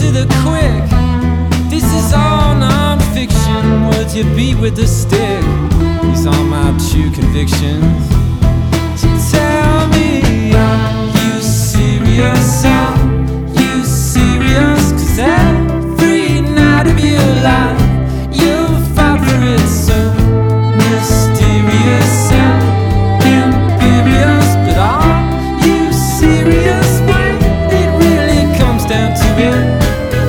to the quick. This is all non-fiction. Words you beat with a stick. These are my true convictions. So tell me, are you serious? Are you serious? 'Cause every night of your life you fight for it so mysterious and imperious. But are you serious when it really comes down to it?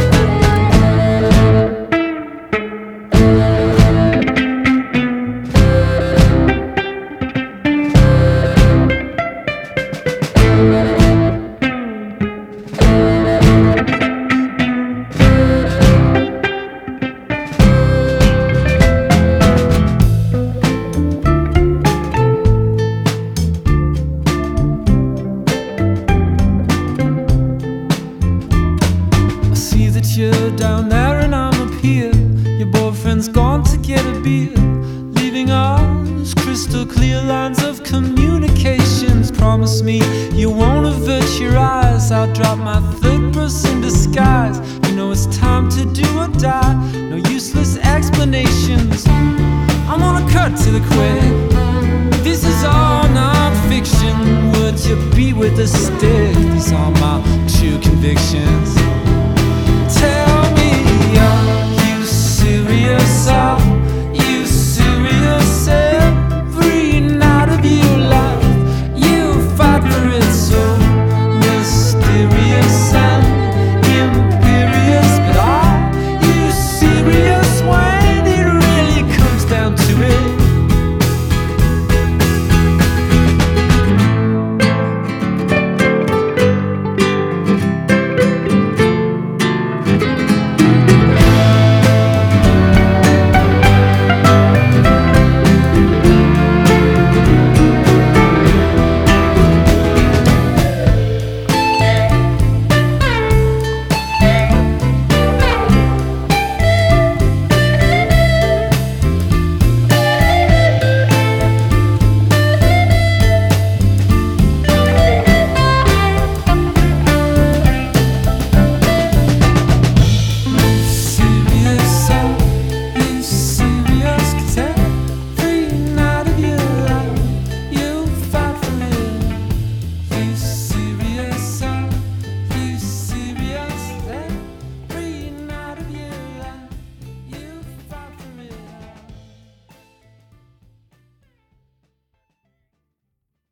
You're down there and I'm up here. Your boyfriend's gone to get a beer, leaving us crystal clear lines of communications. Promise me you won't avert your eyes. I'll drop my third person disguise. You know it's time to do or die. No useless explanations. I'm gonna cut to the quick. This is all non-fiction. Words you beat with a stick. These are my true convictions.